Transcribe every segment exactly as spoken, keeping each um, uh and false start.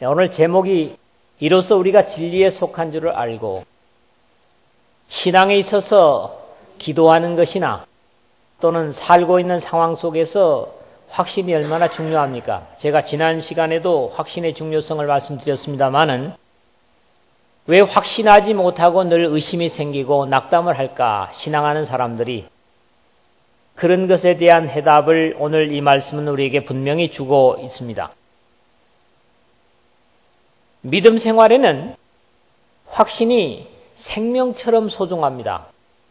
오늘 제목이 이로써 우리가 진리에 속한 줄을 알고, 신앙에 있어서 기도하는 것이나 또는 살고 있는 상황 속에서 확신이 얼마나 중요합니까? 제가 지난 시간에도 확신의 중요성을 말씀드렸습니다마는 왜 확신하지 못하고 늘 의심이 생기고 낙담을 할까? 신앙하는 사람들이 그런 것에 대한 해답을 오늘 이 말씀은 우리에게 분명히 주고 있습니다. 믿음 생활에는 확신이 생명처럼 소중합니다.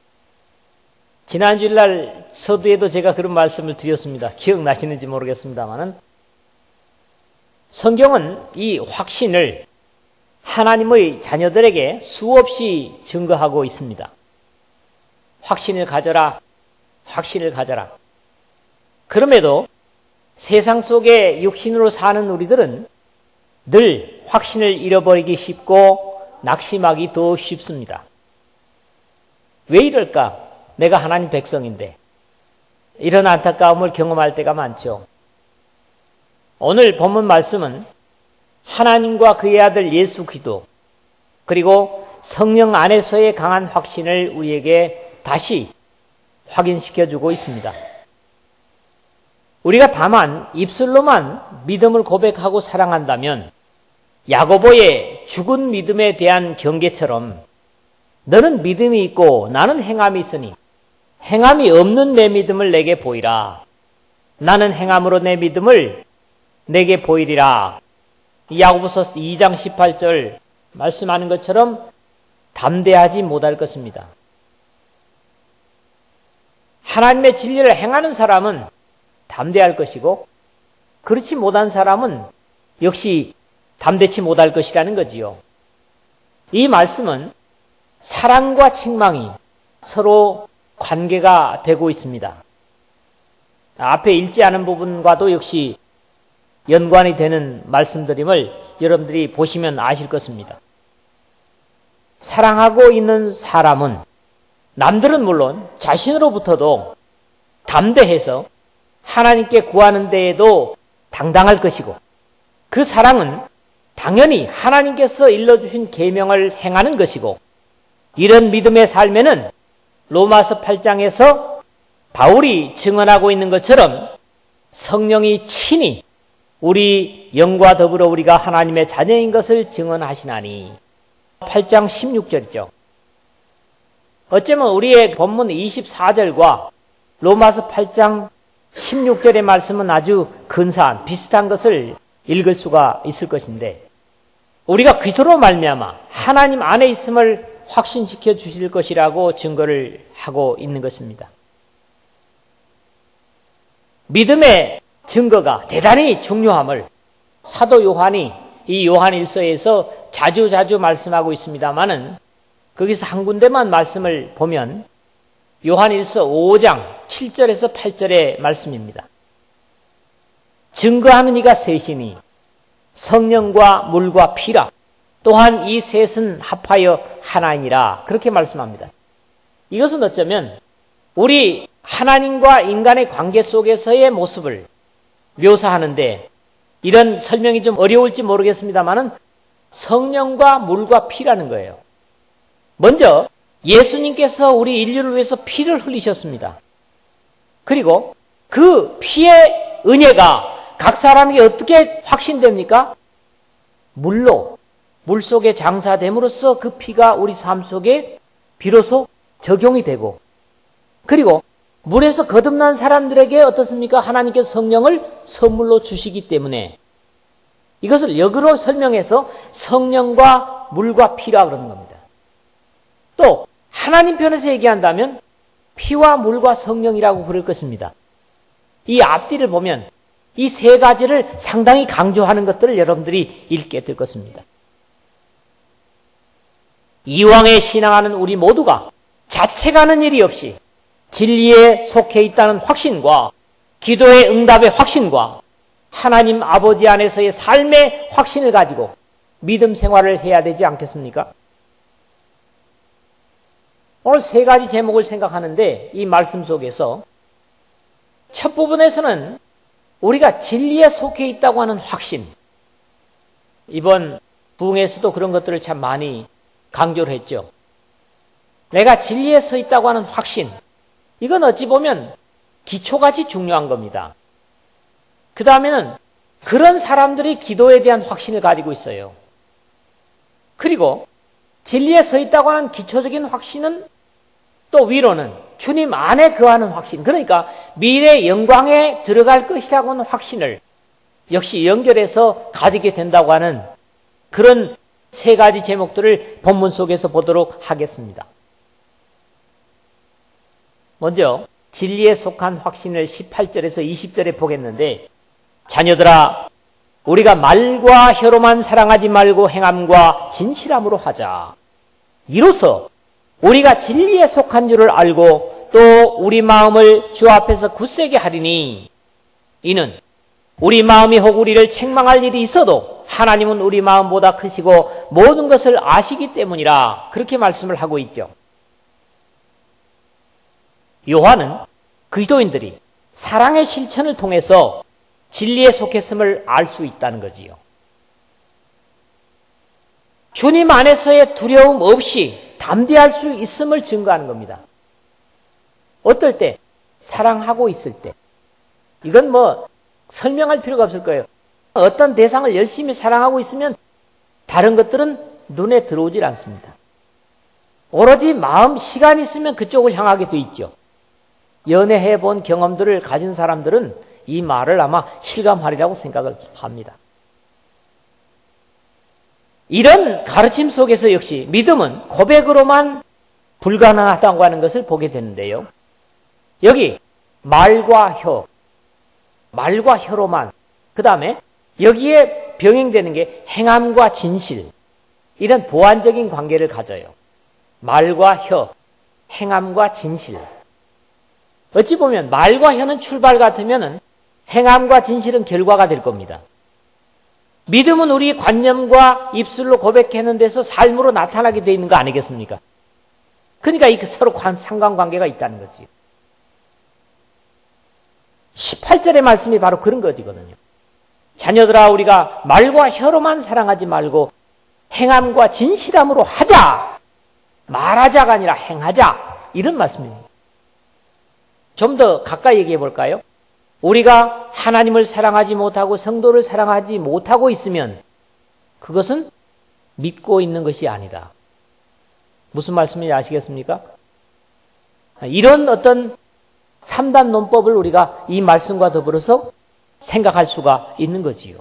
지난 주일날 서두에도 제가 그런 말씀을 드렸습니다. 기억나시는지 모르겠습니다만은 성경은 이 확신을 하나님의 자녀들에게 수없이 증거하고 있습니다. 확신을 가져라, 확신을 가져라. 그럼에도 세상 속에 육신으로 사는 우리들은 늘 확신을 잃어버리기 쉽고 낙심하기 더 쉽습니다. 왜 이럴까? 내가 하나님 백성인데. 이런 안타까움을 경험할 때가 많죠. 오늘 본문 말씀은 하나님과 그의 아들 예수 그리스도 그리고 성령 안에서의 강한 확신을 우리에게 다시 확인시켜주고 있습니다. 우리가 다만 입술로만 믿음을 고백하고 사랑한다면 야고보의 죽은 믿음에 대한 경계처럼 너는 믿음이 있고 나는 행함이 있으니 행함이 없는 내 믿음을 내게 보이라. 나는 행함으로 내 믿음을 내게 보이리라. 야고보서 이 장 십팔 절 말씀하는 것처럼 담대하지 못할 것입니다. 하나님의 진리를 행하는 사람은 담대할 것이고 그렇지 못한 사람은 역시 담대치 못할 것이라는 거지요. 이 말씀은 사랑과 책망이 서로 관계가 되고 있습니다. 앞에 읽지 않은 부분과도 역시 연관이 되는 말씀드림을 여러분들이 보시면 아실 것입니다. 사랑하고 있는 사람은 남들은 물론 자신으로부터도 담대해서 하나님께 구하는 데에도 당당할 것이고 그 사랑은 당연히 하나님께서 일러주신 계명을 행하는 것이고 이런 믿음의 삶에는 로마서 팔 장에서 바울이 증언하고 있는 것처럼 성령이 친히 우리 영과 더불어 우리가 하나님의 자녀인 것을 증언하시나니 팔 장 십육 절이죠. 어쩌면 우리의 본문 이십사 절과 로마서 팔 장 십육 절의 말씀은 아주 근사한 비슷한 것을 읽을 수가 있을 것인데 우리가 그리스도로 말미암아 하나님 안에 있음을 확신시켜 주실 것이라고 증거를 하고 있는 것입니다. 믿음의 증거가 대단히 중요함을 사도 요한이 이 요한일서에서 자주자주 말씀하고 있습니다마는 거기서 한 군데만 말씀을 보면 요한일서 오 장 칠 절에서 팔 절의 말씀입니다. 증거하는 이가 셋이니 성령과 물과 피라. 또한 이 셋은 합하여 하나이니라. 그렇게 말씀합니다. 이것은 어쩌면 우리 하나님과 인간의 관계 속에서의 모습을 묘사하는데 이런 설명이 좀 어려울지 모르겠습니다만은 성령과 물과 피라는 거예요. 먼저 예수님께서 우리 인류를 위해서 피를 흘리셨습니다. 그리고 그 피의 은혜가 각 사람에게 어떻게 확신됩니까? 물로, 물 속에 장사됨으로써 그 피가 우리 삶 속에 비로소 적용이 되고 그리고 물에서 거듭난 사람들에게 어떻습니까? 하나님께서 성령을 선물로 주시기 때문에 이것을 역으로 설명해서 성령과 물과 피라 그러는 겁니다. 또 하나님 편에서 얘기한다면 피와 물과 성령이라고 그럴 것입니다. 이 앞뒤를 보면 이 세 가지를 상당히 강조하는 것들을 여러분들이 읽게 될 것입니다. 이왕에 신앙하는 우리 모두가 자책하는 일이 없이 진리에 속해 있다는 확신과 기도의 응답의 확신과 하나님 아버지 안에서의 삶의 확신을 가지고 믿음 생활을 해야 되지 않겠습니까? 오늘 세 가지 제목을 생각하는데 이 말씀 속에서 첫 부분에서는 우리가 진리에 속해 있다고 하는 확신, 이번 부흥에서도 그런 것들을 참 많이 강조를 했죠. 내가 진리에 서 있다고 하는 확신, 이건 어찌 보면 기초같이 중요한 겁니다. 그 다음에는 그런 사람들이 기도에 대한 확신을 가지고 있어요. 그리고 진리에 서 있다고 하는 기초적인 확신은 또 위로는 주님 안에 거하는 확신, 그러니까 미래 영광에 들어갈 것이라고 하는 확신을 역시 연결해서 가지게 된다고 하는 그런 세 가지 제목들을 본문 속에서 보도록 하겠습니다. 먼저 진리에 속한 확신을 십팔 절에서 이십 절에 보겠는데, 자녀들아 우리가 말과 혀로만 사랑하지 말고 행함과 진실함으로 하자. 이로써 우리가 진리에 속한 줄을 알고 또 우리 마음을 주 앞에서 굳세게 하리니, 이는 우리 마음이 혹 우리를 책망할 일이 있어도 하나님은 우리 마음보다 크시고 모든 것을 아시기 때문이라, 그렇게 말씀을 하고 있죠. 요한은 그리스도인들이 사랑의 실천을 통해서 진리에 속했음을 알 수 있다는 거지요. 주님 안에서의 두려움 없이 담대할 수 있음을 증거하는 겁니다. 어떨 때? 사랑하고 있을 때. 이건 뭐 설명할 필요가 없을 거예요. 어떤 대상을 열심히 사랑하고 있으면 다른 것들은 눈에 들어오질 않습니다. 오로지 마음, 시간이 있으면 그쪽을 향하게 돼 있죠. 연애해 본 경험들을 가진 사람들은 이 말을 아마 실감하리라고 생각을 합니다. 이런 가르침 속에서 역시 믿음은 고백으로만 불가능하다고 하는 것을 보게 되는데요. 여기 말과 혀, 말과 혀로만, 그 다음에 여기에 병행되는 게 행함과 진실, 이런 보완적인 관계를 가져요. 말과 혀, 행함과 진실. 어찌 보면 말과 혀는 출발 같으면 행함과 진실은 결과가 될 겁니다. 믿음은 우리 관념과 입술로 고백하는 데서 삶으로 나타나게 되어 있는 거 아니겠습니까? 그러니까 이 서로 상관관계가 있다는 거지. 십팔 절의 말씀이 바로 그런 것이거든요. 자녀들아 우리가 말과 혀로만 사랑하지 말고 행함과 진실함으로 하자. 말하자가 아니라 행하자. 이런 말씀입니다. 좀 더 가까이 얘기해 볼까요? 우리가 하나님을 사랑하지 못하고 성도를 사랑하지 못하고 있으면 그것은 믿고 있는 것이 아니다. 무슨 말씀인지 아시겠습니까? 이런 어떤 삼 단 논법을 우리가 이 말씀과 더불어서 생각할 수가 있는 거지요.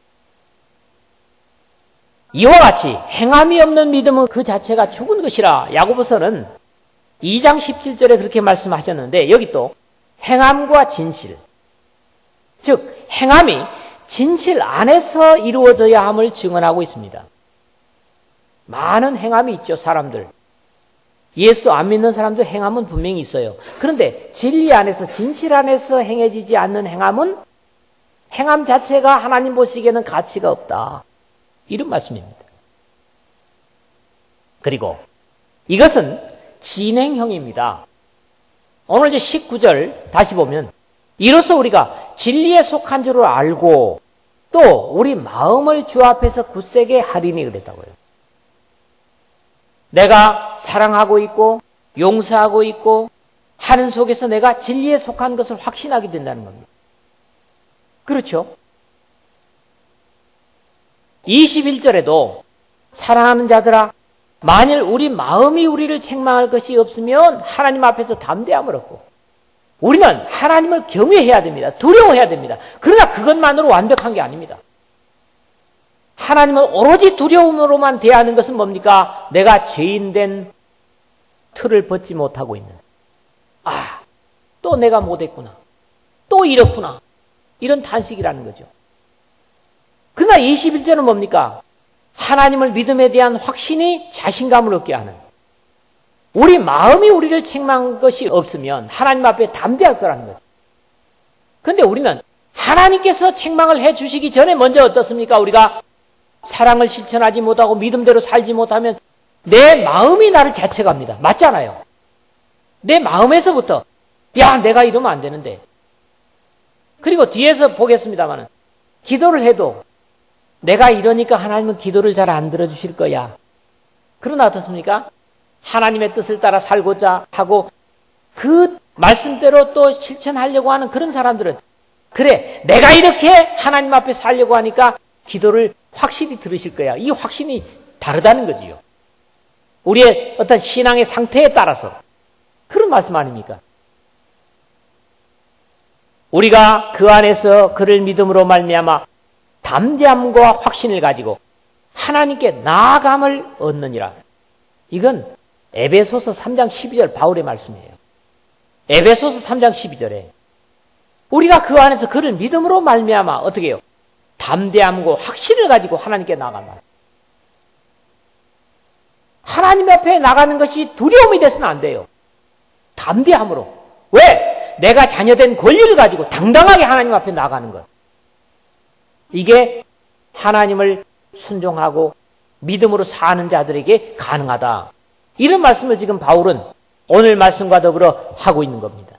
이와 같이 행함이 없는 믿음은 그 자체가 죽은 것이라, 야고보서는 이 장 십칠 절에 그렇게 말씀하셨는데, 여기 또 행함과 진실, 즉 행함이 진실 안에서 이루어져야 함을 증언하고 있습니다. 많은 행함이 있죠. 사람들, 예수 안 믿는 사람도 행함은 분명히 있어요. 그런데 진리 안에서, 진실 안에서 행해지지 않는 행함은 행함 자체가 하나님 보시기에는 가치가 없다, 이런 말씀입니다. 그리고 이것은 진행형입니다. 오늘 이제 십구 절 다시 보면, 이로써 우리가 진리에 속한 줄을 알고 또 우리 마음을 주 앞에서 굳세게 하리니, 그랬다고요. 내가 사랑하고 있고 용서하고 있고 하는 속에서 내가 진리에 속한 것을 확신하게 된다는 겁니다. 그렇죠? 이십일 절에도 사랑하는 자들아 만일 우리 마음이 우리를 책망할 것이 없으면 하나님 앞에서 담대함을 얻고, 우리는 하나님을 경외해야 됩니다. 두려워해야 됩니다. 그러나 그것만으로 완벽한 게 아닙니다. 하나님을 오로지 두려움으로만 대하는 것은 뭡니까? 내가 죄인된 틀을 벗지 못하고 있는, 아, 또 내가 못했구나, 또 이렇구나, 이런 탄식이라는 거죠. 그러나 이십일 절은 뭡니까? 하나님을 믿음에 대한 확신이 자신감을 얻게 하는, 우리 마음이 우리를 책망한 것이 없으면 하나님 앞에 담대할 거라는 거죠. 그런데 우리는 하나님께서 책망을 해 주시기 전에 먼저 어떻습니까? 우리가 사랑을 실천하지 못하고 믿음대로 살지 못하면 내 마음이 나를 자책합니다. 맞잖아요. 내 마음에서부터 야, 내가 이러면 안 되는데. 그리고 뒤에서 보겠습니다만 기도를 해도 내가 이러니까 하나님은 기도를 잘 안 들어주실 거야. 그러나 어떻습니까? 하나님의 뜻을 따라 살고자 하고 그 말씀대로 또 실천하려고 하는 그런 사람들은 그래, 내가 이렇게 하나님 앞에 살려고 하니까 기도를 확실히 들으실 거야. 이 확신이 다르다는 거지요. 우리의 어떤 신앙의 상태에 따라서 그런 말씀 아닙니까? 우리가 그 안에서 그를 믿음으로 말미암아 담대함과 확신을 가지고 하나님께 나아감을 얻느니라. 이건 에베소서 삼 장 십이 절 바울의 말씀이에요. 에베소서 삼 장 십이 절에 우리가 그 안에서 그를 믿음으로 말미암아 어떻게 해요? 담대함과 확신을 가지고 하나님께 나아간다. 하나님 앞에 나가는 것이 두려움이 돼서는 안 돼요. 담대함으로. 왜? 내가 자녀된 권리를 가지고 당당하게 하나님 앞에 나가는 것. 이게 하나님을 순종하고 믿음으로 사는 자들에게 가능하다. 이런 말씀을 지금 바울은 오늘 말씀과 더불어 하고 있는 겁니다.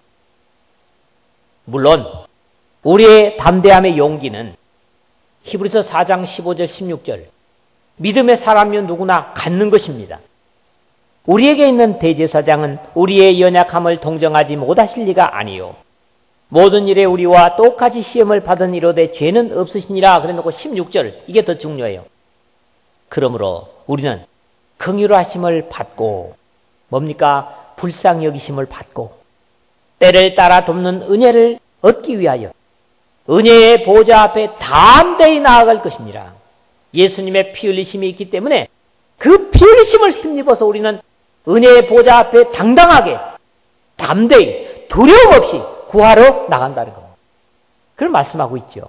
물론 우리의 담대함의 용기는 히브리서 사 장 십오 절 십육 절 믿음의 사람이면 누구나 갖는 것입니다. 우리에게 있는 대제사장은 우리의 연약함을 동정하지 못하실 리가 아니요 모든 일에 우리와 똑같이 시험을 받은 이로되 죄는 없으시니라 그래놓고 십육 절 이게 더 중요해요. 그러므로 우리는 긍휼하심을 받고 뭡니까? 불쌍히 여기심을 받고 때를 따라 돕는 은혜를 얻기 위하여 은혜의 보좌 앞에 담대히 나아갈 것이니라. 예수님의 피 흘리심이 있기 때문에 그 피 흘리심을 힘입어서 우리는 은혜의 보좌 앞에 당당하게 담대히 두려움 없이 구하러 나간다는 겁니다. 그걸 말씀하고 있죠.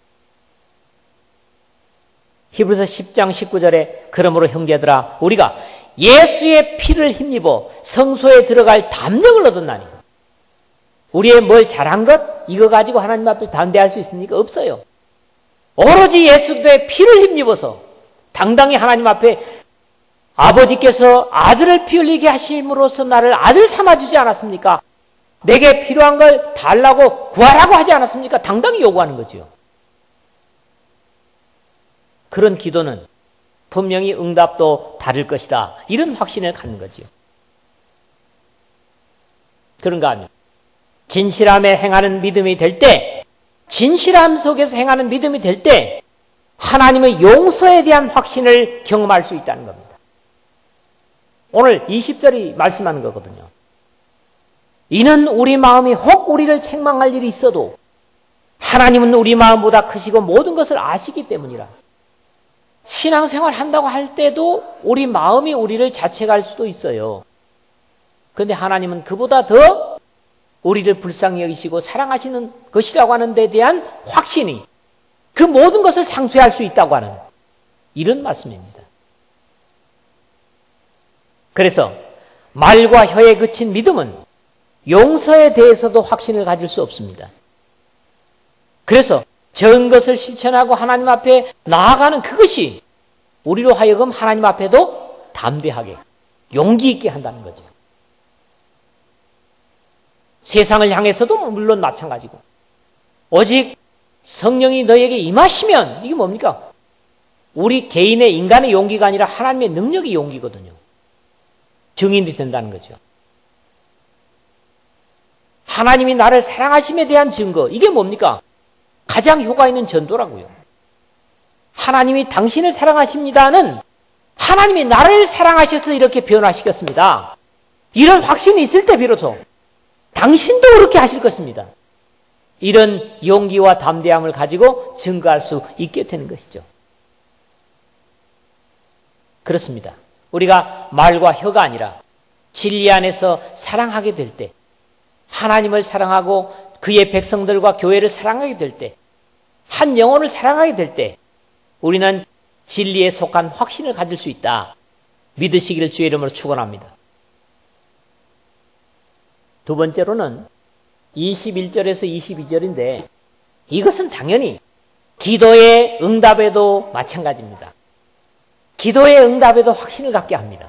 히브리서 십 장 십구 절에 그러므로 형제들아 우리가 예수의 피를 힘입어 성소에 들어갈 담력을 얻었나니 우리의 뭘 잘한 것? 이거 가지고 하나님 앞에 담대할 수 있습니까? 없어요. 오로지 예수 그리스도의 피를 힘입어서 당당히 하나님 앞에 아버지께서 아들을 피 흘리게 하심으로써 나를 아들 삼아주지 않았습니까? 내게 필요한 걸 달라고 구하라고 하지 않았습니까? 당당히 요구하는 거죠. 그런 기도는 분명히 응답도 다를 것이다. 이런 확신을 갖는 거죠. 그런가 하면 진실함에 행하는 믿음이 될 때, 진실함 속에서 행하는 믿음이 될 때 하나님의 용서에 대한 확신을 경험할 수 있다는 겁니다. 오늘 이십 절이 말씀하는 거거든요. 이는 우리 마음이 혹 우리를 책망할 일이 있어도 하나님은 우리 마음보다 크시고 모든 것을 아시기 때문이라. 신앙생활 한다고 할 때도 우리 마음이 우리를 자책할 수도 있어요. 그런데 하나님은 그보다 더 우리를 불쌍히 여기시고 사랑하시는 것이라고 하는 데 대한 확신이 그 모든 것을 상쇄할 수 있다고 하는 이런 말씀입니다. 그래서 말과 혀에 그친 믿음은 용서에 대해서도 확신을 가질 수 없습니다. 그래서 전 것을 실천하고 하나님 앞에 나아가는 그것이 우리로 하여금 하나님 앞에도 담대하게 용기 있게 한다는 거죠. 세상을 향해서도 물론 마찬가지고 오직 성령이 너에게 임하시면 이게 뭡니까? 우리 개인의 인간의 용기가 아니라 하나님의 능력의 용기거든요. 증인이 된다는 거죠. 하나님이 나를 사랑하심에 대한 증거 이게 뭡니까? 가장 효과 있는 전도라고요. 하나님이 당신을 사랑하십니다는 하나님이 나를 사랑하셔서 이렇게 변화시켰습니다. 이런 확신이 있을 때 비로소 당신도 그렇게 하실 것입니다. 이런 용기와 담대함을 가지고 증거할 수 있게 되는 것이죠. 그렇습니다. 우리가 말과 혀가 아니라 진리 안에서 사랑하게 될 때, 하나님을 사랑하고 그의 백성들과 교회를 사랑하게 될 때, 한 영혼을 사랑하게 될 때 우리는 진리에 속한 확신을 가질 수 있다. 믿으시기를 주의 이름으로 축원합니다. 두 번째로는 이십일 절에서 이십이 절인데 이것은 당연히 기도의 응답에도 마찬가지입니다. 기도의 응답에도 확신을 갖게 합니다.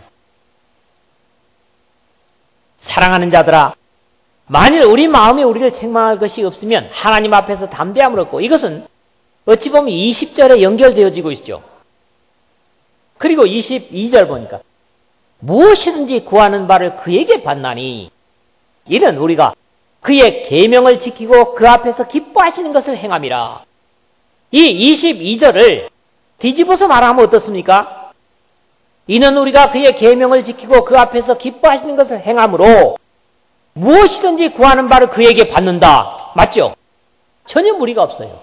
사랑하는 자들아, 만일 우리 마음에 우리를 책망할 것이 없으면 하나님 앞에서 담대함을 얻고, 이것은 어찌 보면 이십 절에 연결되어지고 있죠. 그리고 이십이 절 보니까 무엇이든지 구하는 바를 그에게 받나니 이는 우리가 그의 계명을 지키고 그 앞에서 기뻐하시는 것을 행함이라. 이 이십이 절을 뒤집어서 말하면 어떻습니까? 이는 우리가 그의 계명을 지키고 그 앞에서 기뻐하시는 것을 행함으로 무엇이든지 구하는 바를 그에게 받는다. 맞죠? 전혀 무리가 없어요.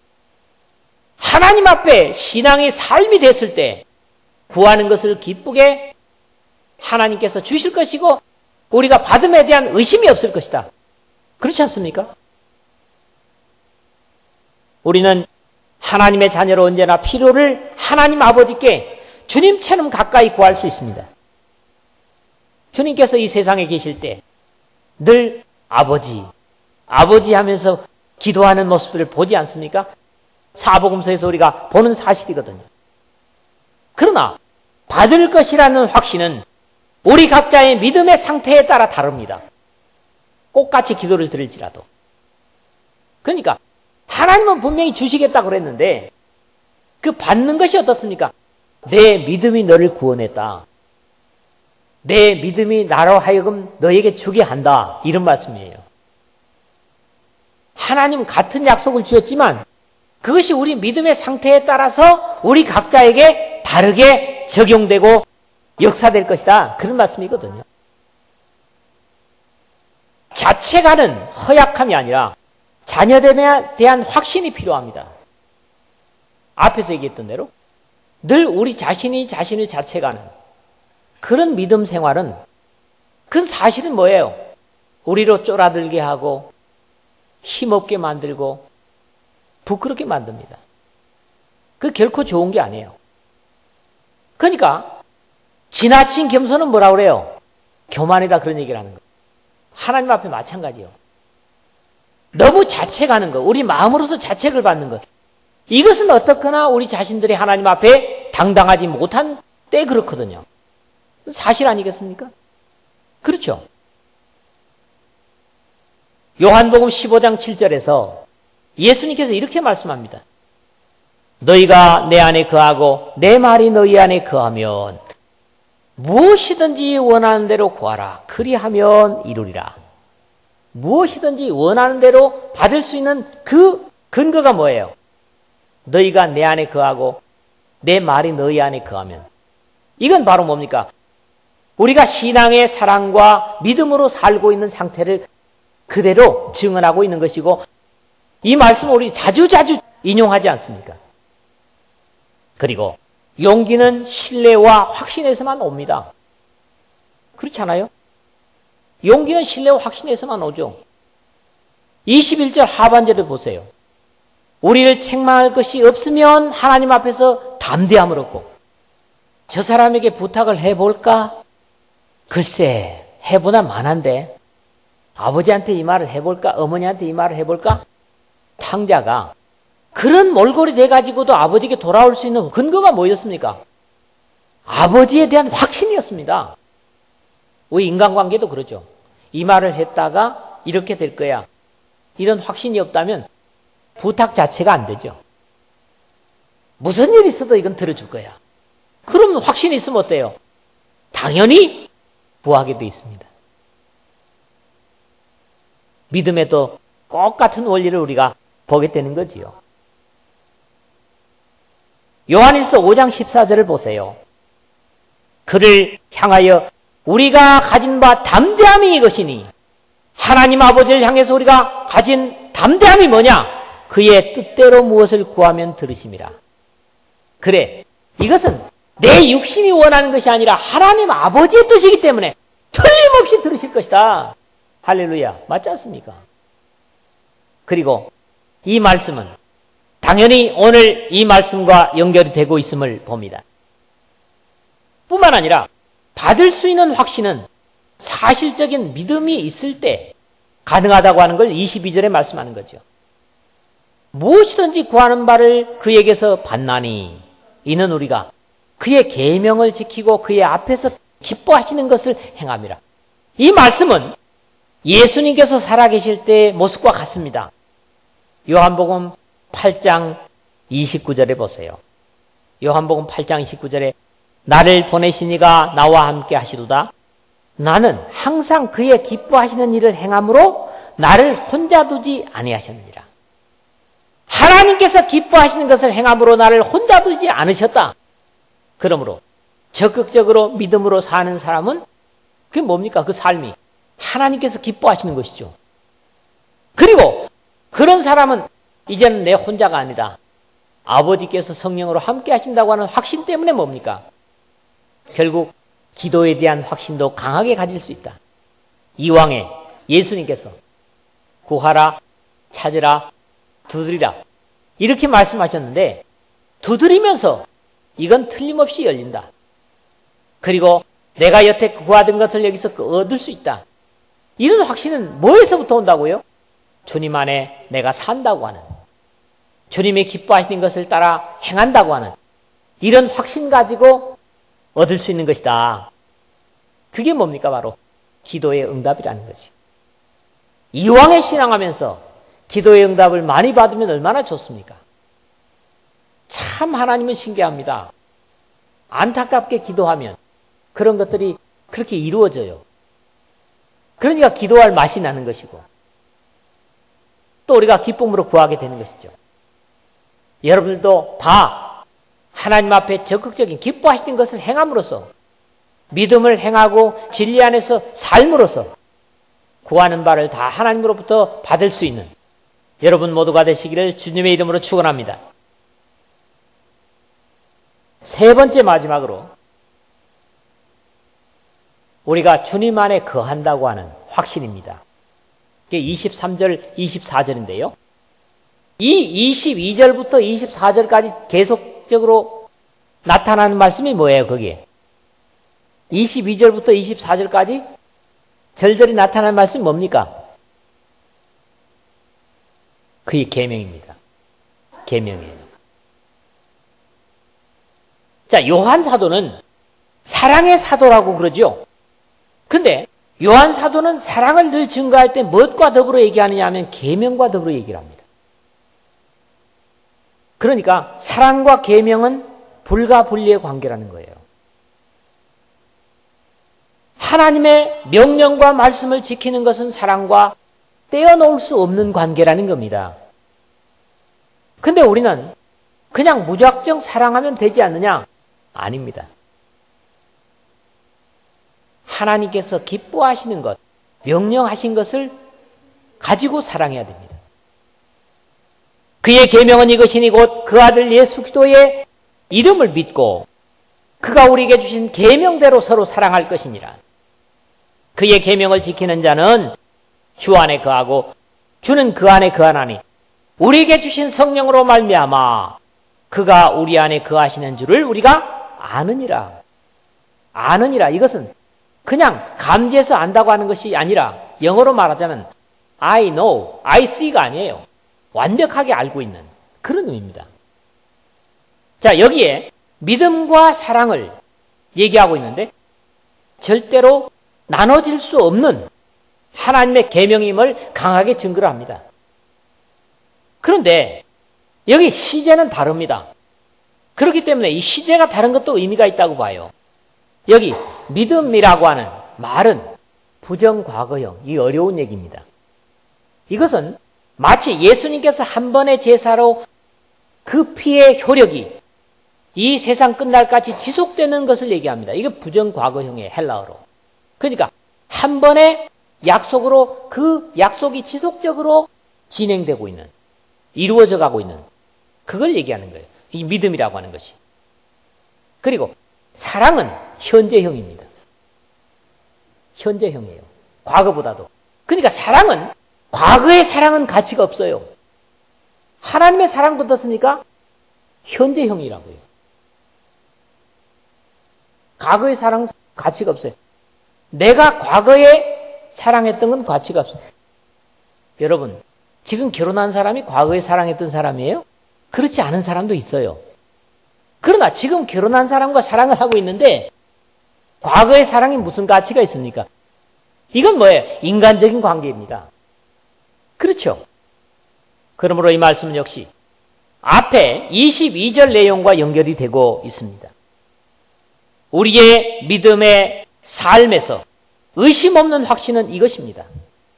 하나님 앞에 신앙의 삶이 됐을 때 구하는 것을 기쁘게 하나님께서 주실 것이고 우리가 받음에 대한 의심이 없을 것이다. 그렇지 않습니까? 우리는 하나님의 자녀로 언제나 필요를 하나님 아버지께 주님처럼 가까이 구할 수 있습니다. 주님께서 이 세상에 계실 때 늘 아버지, 아버지 하면서 기도하는 모습들을 보지 않습니까? 사복음서에서 우리가 보는 사실이거든요. 그러나 받을 것이라는 확신은 우리 각자의 믿음의 상태에 따라 다릅니다. 똑같이 기도를 드릴지라도. 그러니까 하나님은 분명히 주시겠다고 그랬는데 그 받는 것이 어떻습니까? 내 믿음이 너를 구원했다. 내 믿음이 나로 하여금 너에게 주게 한다. 이런 말씀이에요. 하나님은 같은 약속을 주었지만 그것이 우리 믿음의 상태에 따라서 우리 각자에게 다르게 적용되고 역사될 것이다. 그런 말씀이거든요. 자체가는 허약함이 아니라 자녀됨에 대한 확신이 필요합니다. 앞에서 얘기했던 대로 늘 우리 자신이 자신을 자체가는 그런 믿음 생활은 그 사실은 뭐예요? 우리로 쫄아들게 하고 힘없게 만들고 부끄럽게 만듭니다. 그 결코 좋은 게 아니에요. 그러니까 지나친 겸손은 뭐라고 그래요? 교만이다 그런 얘기를 하는 거예요. 하나님 앞에 마찬가지예요. 너무 자책하는 거, 우리 마음으로서 자책을 받는 것. 이것은 어떻거나 우리 자신들이 하나님 앞에 당당하지 못한 때 그렇거든요. 사실 아니겠습니까? 그렇죠. 요한복음 십오 장 칠 절에서 예수님께서 이렇게 말씀합니다. 너희가 내 안에 거하고 내 말이 너희 안에 거하면 무엇이든지 원하는 대로 구하라. 그리하면 이루리라. 무엇이든지 원하는 대로 받을 수 있는 그 근거가 뭐예요? 너희가 내 안에 거하고 내 말이 너희 안에 거하면. 이건 바로 뭡니까? 우리가 신앙의 사랑과 믿음으로 살고 있는 상태를 그대로 증언하고 있는 것이고 이 말씀을 우리 자주자주 인용하지 않습니까? 그리고 용기는 신뢰와 확신에서만 옵니다. 그렇지 않아요? 용기는 신뢰와 확신에서만 오죠. 이십일 절 하반절을 보세요. 우리를 책망할 것이 없으면 하나님 앞에서 담대함을 얻고 저 사람에게 부탁을 해볼까? 글쎄 해보나 만한데 아버지한테 이 말을 해볼까? 어머니한테 이 말을 해볼까? 탕자가 그런 몰골이 돼가지고도 아버지에게 돌아올 수 있는 근거가 뭐였습니까? 아버지에 대한 확신이었습니다. 우리 인간관계도 그러죠. 이 말을 했다가 이렇게 될 거야. 이런 확신이 없다면 부탁 자체가 안 되죠. 무슨 일이 있어도 이건 들어줄 거야. 그러면 확신이 있으면 어때요? 당연히 구하게 돼 있습니다. 믿음에도 똑같은 원리를 우리가 보게 되는 거지요. 요한일서 오 장 십사 절을 보세요. 그를 향하여 우리가 가진 바 담대함이 이것이니 하나님 아버지를 향해서 우리가 가진 담대함이 뭐냐? 그의 뜻대로 무엇을 구하면 들으심이라. 그래, 이것은 내 육신이 원하는 것이 아니라 하나님 아버지의 뜻이기 때문에 틀림없이 들으실 것이다. 할렐루야. 맞지 않습니까? 그리고 이 말씀은 당연히 오늘 이 말씀과 연결이 되고 있음을 봅니다. 뿐만 아니라 받을 수 있는 확신은 사실적인 믿음이 있을 때 가능하다고 하는 걸 이십이 절에 말씀하는 거죠. 무엇이든지 구하는 바를 그에게서 받나니 이는 우리가 그의 계명을 지키고 그의 앞에서 기뻐하시는 것을 행함이라. 이 말씀은 예수님께서 살아계실 때의 모습과 같습니다. 요한복음 팔 장 이십구 절에 보세요. 요한복음 팔 장 이십구 절에 나를 보내신 이가 나와 함께 하시도다. 나는 항상 그의 기뻐하시는 일을 행함으로 나를 혼자 두지 아니하셨느니라. 하나님께서 기뻐하시는 것을 행함으로 나를 혼자 두지 않으셨다. 그러므로 적극적으로 믿음으로 사는 사람은 그게 뭡니까? 그 삶이 하나님께서 기뻐하시는 것이죠. 그리고 그런 사람은 이제는 내 혼자가 아니다. 아버지께서 성령으로 함께 하신다고 하는 확신 때문에 뭡니까? 결국 기도에 대한 확신도 강하게 가질 수 있다. 이왕에 예수님께서 구하라, 찾으라, 두드리라 이렇게 말씀하셨는데 두드리면서 이건 틀림없이 열린다. 그리고 내가 여태 구하던 것을 여기서 얻을 수 있다. 이런 확신은 뭐에서부터 온다고요? 주님 안에 내가 산다고 하는, 주님이 기뻐하시는 것을 따라 행한다고 하는 이런 확신 가지고 얻을 수 있는 것이다. 그게 뭡니까? 바로 기도의 응답이라는 거지. 이왕에 신앙하면서 기도의 응답을 많이 받으면 얼마나 좋습니까? 참 하나님은 신기합니다. 안타깝게 기도하면 그런 것들이 그렇게 이루어져요. 그러니까 기도할 맛이 나는 것이고 또 우리가 기쁨으로 구하게 되는 것이죠. 여러분들도 다 하나님 앞에 적극적인 기뻐하시는 것을 행함으로써 믿음을 행하고 진리 안에서 삶으로써 구하는 바를 다 하나님으로부터 받을 수 있는 여러분 모두가 되시기를 주님의 이름으로 축원합니다. 세 번째 마지막으로 우리가 주님 안에 거한다고 하는 확신입니다. 이게 이십삼 절, 이십사 절인데요. 이 이십이 절부터 이십사 절까지 계속적으로 나타나는 말씀이 뭐예요, 거기에? 이십이 절부터 이십사 절까지 절절히 나타나는 말씀이 뭡니까? 그게 계명입니다. 계명이에요. 자, 요한 사도는 사랑의 사도라고 그러죠. 근데 요한 사도는 사랑을 늘 증거할 때 무엇과 더불어 얘기하느냐 하면 계명과 더불어 얘기를 합니다. 그러니까 사랑과 계명은 불가분리의 관계라는 거예요. 하나님의 명령과 말씀을 지키는 것은 사랑과 떼어놓을 수 없는 관계라는 겁니다. 근데 우리는 그냥 무작정 사랑하면 되지 않느냐? 아닙니다. 하나님께서 기뻐하시는 것, 명령하신 것을 가지고 사랑해야 됩니다. 그의 계명은 이것이니 곧 그 아들 예수 그리스도의 이름을 믿고 그가 우리에게 주신 계명대로 서로 사랑할 것이니라. 그의 계명을 지키는 자는 주 안에 거하고 주는 그 안에 거하나니 우리에게 주신 성령으로 말미암아 그가 우리 안에 거하시는 줄을 우리가 아느니라. 아느니라. 이것은 그냥 감지해서 안다고 하는 것이 아니라 영어로 말하자면 I know, I see가 아니에요. 완벽하게 알고 있는 그런 의미입니다. 자, 여기에 믿음과 사랑을 얘기하고 있는데 절대로 나눠질 수 없는 하나님의 계명임을 강하게 증거를 합니다. 그런데 여기 시제는 다릅니다. 그렇기 때문에 이 시제가 다른 것도 의미가 있다고 봐요. 여기 믿음이라고 하는 말은 부정과거형, 이 어려운 얘기입니다. 이것은 마치 예수님께서 한 번의 제사로 그 피의 효력이 이 세상 끝날까지 지속되는 것을 얘기합니다. 이게 부정과거형이에요, 헬라어로. 그러니까 한 번의 약속으로 그 약속이 지속적으로 진행되고 있는, 이루어져 가고 있는 그걸 얘기하는 거예요. 이 믿음이라고 하는 것이. 그리고 사랑은 현재형입니다. 현재형이에요. 과거보다도. 그러니까 사랑은, 과거의 사랑은 가치가 없어요. 하나님의 사랑도 어떻습니까? 현재형이라고요. 과거의 사랑은 가치가 없어요. 내가 과거에 사랑했던 건 가치가 없어요. 여러분, 지금 결혼한 사람이 과거에 사랑했던 사람이에요? 그렇지 않은 사람도 있어요. 그러나 지금 결혼한 사람과 사랑을 하고 있는데 과거의 사랑이 무슨 가치가 있습니까? 이건 뭐예요? 인간적인 관계입니다. 그렇죠? 그러므로 이 말씀은 역시 앞에 이십이 절 내용과 연결이 되고 있습니다. 우리의 믿음의 삶에서 의심 없는 확신은 이것입니다.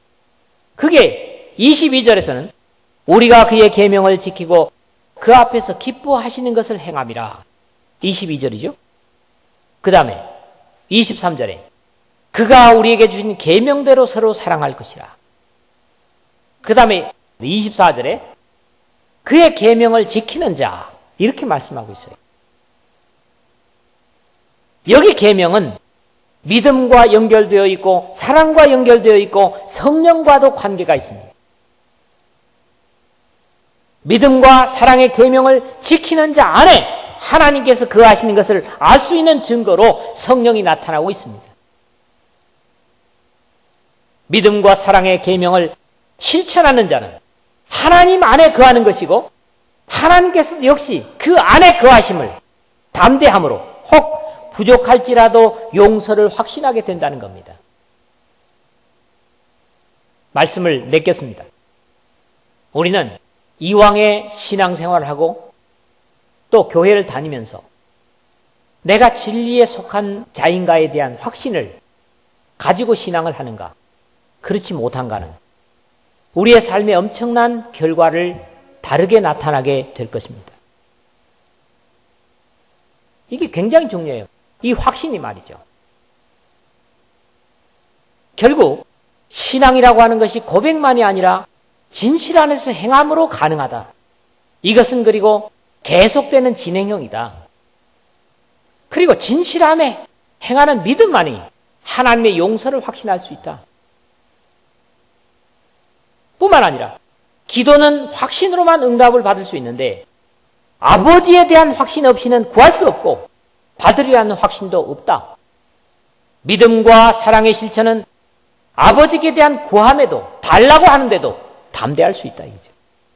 그게 이십이 절에서는 우리가 그의 계명을 지키고 그 앞에서 기뻐하시는 것을 행함이라. 이십이 절이죠. 그 다음에 이십삼 절에 그가 우리에게 주신 계명대로 서로 사랑할 것이라. 그 다음에 이십사 절에 그의 계명을 지키는 자, 이렇게 말씀하고 있어요. 여기 계명은 믿음과 연결되어 있고 사랑과 연결되어 있고 성령과도 관계가 있습니다. 믿음과 사랑의 계명을 지키는 자 안에 하나님께서 거하시는 것을 알 수 있는 증거로 성령이 나타나고 있습니다. 믿음과 사랑의 계명을 실천하는 자는 하나님 안에 거하는 것이고 하나님께서 역시 그 안에 거하심을 담대함으로 혹 부족할지라도 용서를 확신하게 된다는 겁니다. 말씀을 맺겠습니다. 우리는 이왕의 신앙생활을 하고 또 교회를 다니면서 내가 진리에 속한 자인가에 대한 확신을 가지고 신앙을 하는가? 그렇지 못한가는 우리의 삶에 엄청난 결과를 다르게 나타나게 될 것입니다. 이게 굉장히 중요해요. 이 확신이 말이죠. 결국 신앙이라고 하는 것이 고백만이 아니라 진실 안에서 행함으로 가능하다. 이것은 그리고 계속되는 진행형이다. 그리고 진실 안에 행하는 믿음만이 하나님의 용서를 확신할 수 있다. 뿐만 아니라 기도는 확신으로만 응답을 받을 수 있는데 아버지에 대한 확신 없이는 구할 수 없고 받으리라는 확신도 없다. 믿음과 사랑의 실천은 아버지께 대한 구함에도 달라고 하는데도 담대할 수 있다. 이거죠.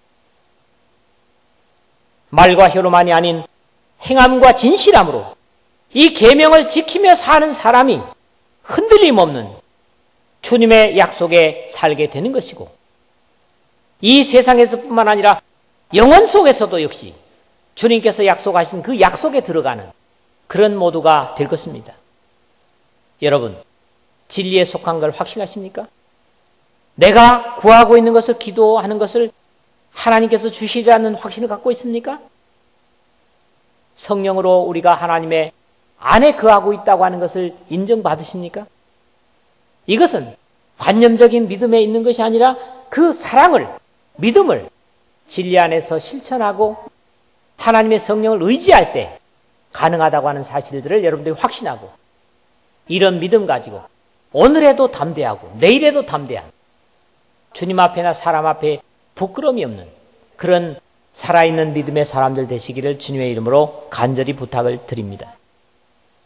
말과 혀로만이 아닌 행함과 진실함으로 이 계명을 지키며 사는 사람이 흔들림 없는 주님의 약속에 살게 되는 것이고 이 세상에서뿐만 아니라 영원 속에서도 역시 주님께서 약속하신 그 약속에 들어가는 그런 모두가 될 것입니다. 여러분, 진리에 속한 걸 확신하십니까? 내가 구하고 있는 것을 기도하는 것을 하나님께서 주시리라는 확신을 갖고 있습니까? 성령으로 우리가 하나님의 안에 거하고 있다고 하는 것을 인정받으십니까? 이것은 관념적인 믿음에 있는 것이 아니라 그 사랑을, 믿음을 진리 안에서 실천하고 하나님의 성령을 의지할 때 가능하다고 하는 사실들을 여러분들이 확신하고 이런 믿음 가지고 오늘에도 담대하고 내일에도 담대한 주님 앞에나 사람 앞에 부끄러움이 없는 그런 살아있는 믿음의 사람들 되시기를 주님의 이름으로 간절히 부탁을 드립니다.